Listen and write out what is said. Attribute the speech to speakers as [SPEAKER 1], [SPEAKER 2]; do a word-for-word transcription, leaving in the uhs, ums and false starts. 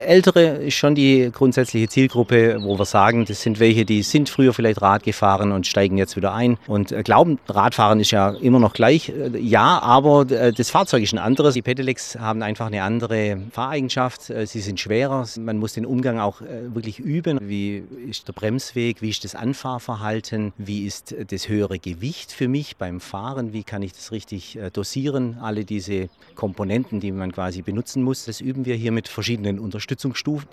[SPEAKER 1] Ältere ist schon die grundsätzliche Zielgruppe, wo wir sagen, das sind welche, die sind früher vielleicht Rad gefahren und steigen jetzt wieder ein und äh, glauben, Radfahren ist ja immer noch gleich. Äh, Ja, aber äh, das Fahrzeug ist ein anderes. Die Pedelecs haben einfach eine andere Fahreigenschaft. Äh, Sie sind schwerer. Man muss den Umgang auch äh, wirklich üben. Wie ist der Bremsweg? Wie ist das Anfahrverhalten? Wie ist äh, das höhere Gewicht für mich beim Fahren? Wie kann ich das richtig äh, dosieren? Alle diese Komponenten, die man quasi benutzen muss, das üben wir hier mit verschiedenen Unterstützungsstufen.